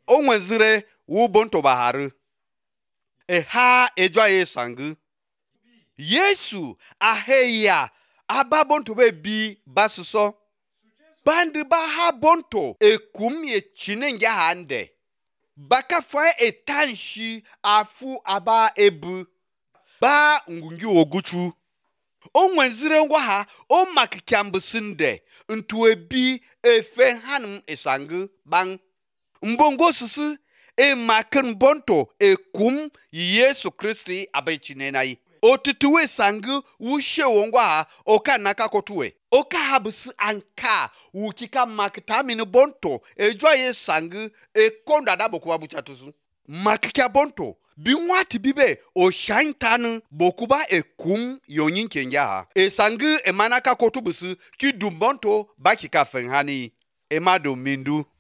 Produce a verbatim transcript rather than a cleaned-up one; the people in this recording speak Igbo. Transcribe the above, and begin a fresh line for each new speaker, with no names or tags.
onwezire wubonto baharu eha ejo ye sangu Yesu aheya ababonto be bi basuso bandi ba ha bonto ekum ye chinenja hande baka fa etanshi afu aba ebu ba ngungi oguchu onwezire ngwa ha o makikyambusinde ntu ebi efe hanum esangu bang mbongo susu e maken bonto ekum Yesu Kristi abechinenai otutuwe sangu wushe wongwa ha oka naka kotuwe oka habusu anka wukika makitamini bonto ejwa ye sangu e konda da bokuba buchatusu makikya bonto binwati bibe o shantanu bokuba ekum yonyin kenja ha e sangu e manaka kotubusu ki dumbonto bakika fenhani emado mindu